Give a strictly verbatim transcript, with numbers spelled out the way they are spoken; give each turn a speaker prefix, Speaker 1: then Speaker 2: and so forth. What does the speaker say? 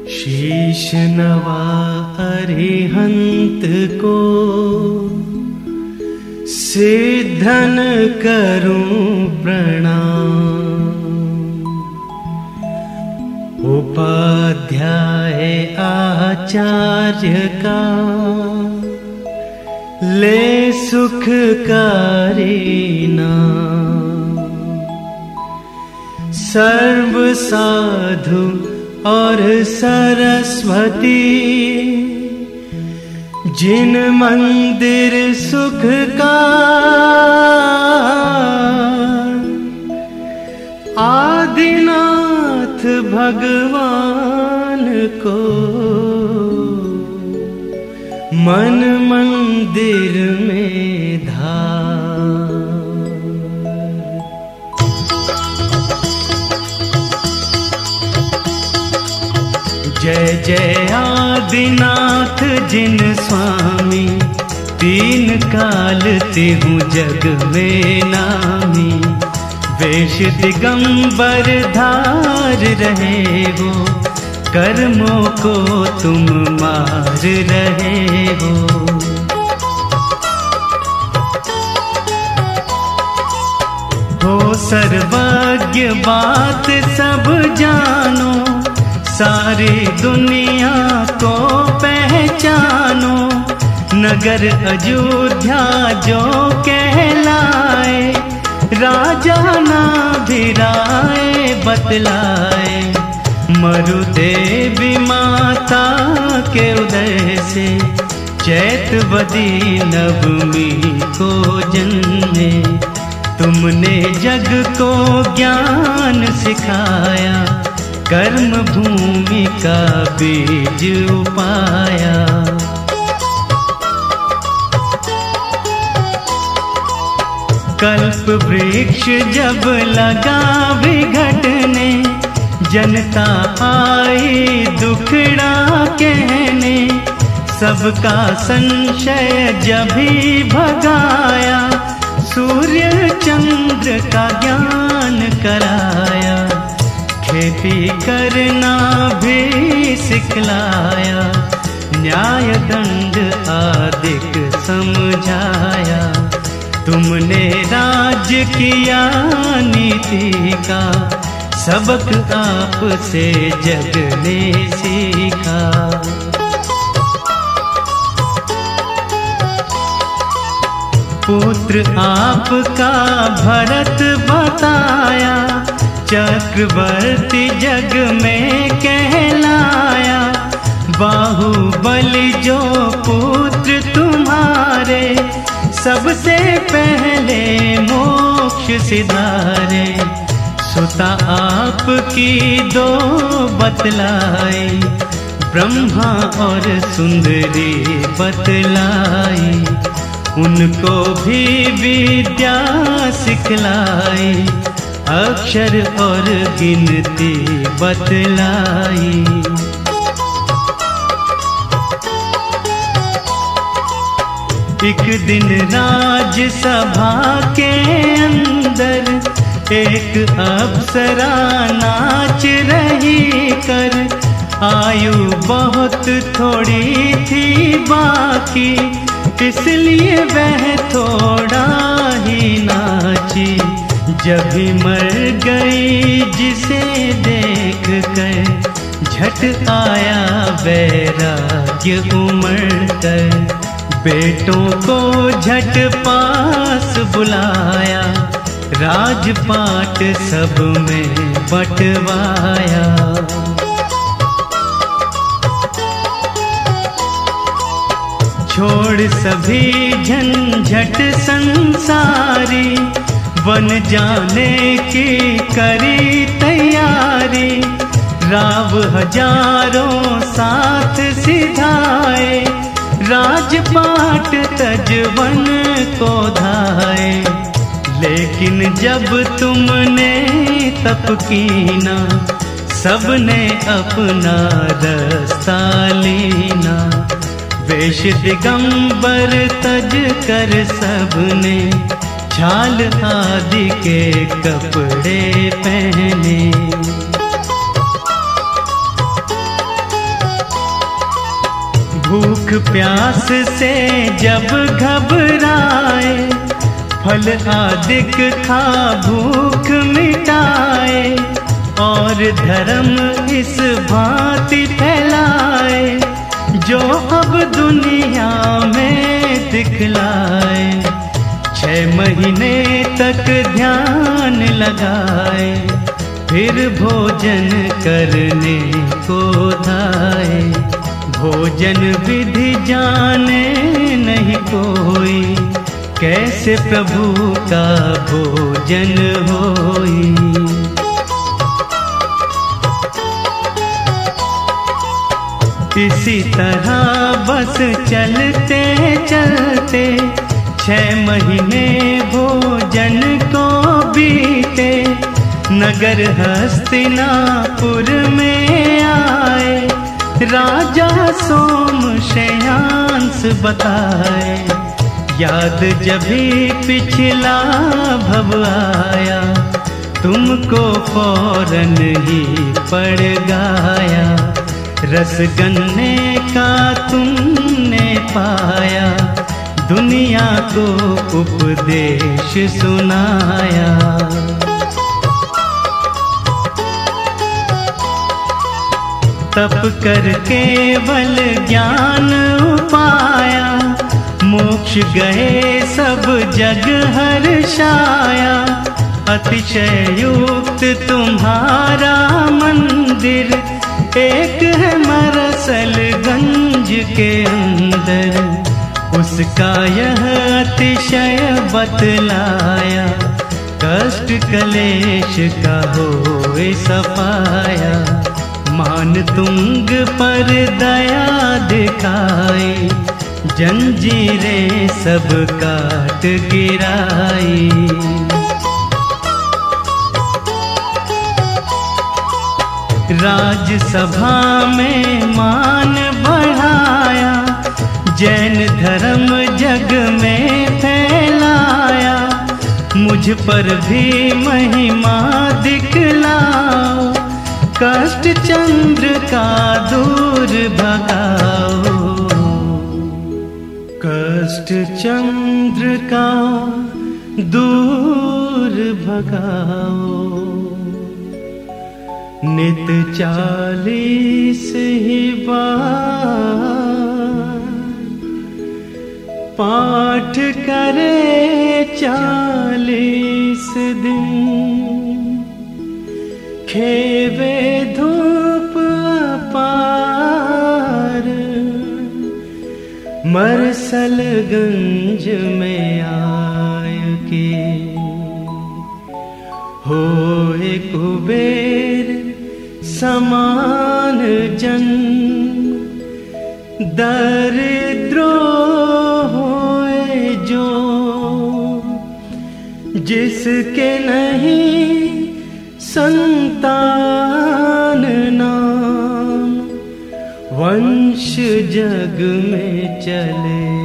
Speaker 1: शीश नवा अरिहंत को सिद्धन करूं प्रणाम। उपाध्याय आचार्य का ले सुखकारी नाम। सर्व साधु और सरस्वती जिन मंदिर सुख का आदिनाथ भगवान को मन मंदिर में धार। जय जय आदिनाथ जिन स्वामी तीन काल तिहु जग में नामी। वेश दिगंबर धार रहे हो कर्मों को तुम मार रहे हो। हो सर्वज्ञ बात सब जानो सारी दुनिया को पहचानो। नगर अयोध्या जो कहलाए राजा ना भिराए बतलाए। मरुदेवी माता के उदय से चैतवदी नवमी को जन्मे। तुमने जग को ज्ञान सिखाया कर्म भूमि का बीज उपाया। कल्प वृक्ष जब लगा विघटने जनता आई दुखड़ा कहने। सबका संशय जब भी भगाया सूर्य चंद्र का ज्ञान कराया। खेती करना भी सिखलाया न्याय दंड आदिक समझाया। तुमने राज किया नीति का सबक आप से जग ने सीखा। पुत्र आपका भरत बताया चक्रवर्ती जग में कहलाया। बाहुबली जो पुत्र तुम्हारे सबसे पहले मोक्ष सिधारे। सुता आपकी दो बतलाई ब्रह्मा और सुंदरी बतलाई। उनको भी विद्या सिखलाई अक्षर और गिनती बतलाई। एक दिन राज सभा के अंदर एक अप्सरा नाच रही कर। आयु बहुत थोड़ी थी बाकी इसलिए वह थोड़ा ही नाची। जब भी मर गई जिसे देख कर झट आया वैराग्य उमड़ कर। बेटों को झट पास बुलाया राजपाट सब में बंटवाया। छोड़ सभी झंझट संसारी बन जाने की करी तैयारी। राव हजारों साथ सिधाए राजपाट तजवन को धाए। लेकिन जब तुमने तप कीना सबने अपना रास्ता लेना। वेश दिगंबर तज कर सबने छाल आदि के कपड़े पहने। प्यास से जब घबराए, फल आदिक खा भूख मिटाए, और धर्म इस भांति फैलाए, जो अब दुनिया में दिखलाए। छह महीने तक ध्यान लगाए, फिर भोजन करने को धाए। भोजन विधि जाने नहीं कोई, कैसे प्रभु का भोजन होई। इसी तरह बस चलते चलते छह महीने भोजन को बीते। नगर हस्तिनापुर में आए, राजा सोम शयांस बताए। याद जभी पिछला भव आया, तुमको फौरन ही पड़ गाया। रस गन्ने का तुमने पाया, दुनिया को उपदेश सुनाया। तप कर केवल ज्ञान उपाया, मोक्ष गए सब जग हर्षाया। अतिशय युक्त तुम्हारा मंदिर, एक है मरसलगंज के अंदर। उसका यह अतिशय बतलाया, कष्ट कलेश का होए सफाया। मान तुंग पर दया दिखाई, जंजीरें सब काट गिराई। राजसभा में मान बढ़ाया, जैन धर्म जग में फैलाया। मुझ पर भी महिमा दिखलाओ, कष्ट चंद्र का दूर भगाओ। कष्ट चंद्र का दूर भगाओ। नित चालीस ही बार पाठ करे, चालीस दिन खेवे धूप अपार। मरसलगंज में आय के होए कुबेर समान जन। दरिद्रो होए जो, जिसके नहीं संतान नाम। वंश जग में चले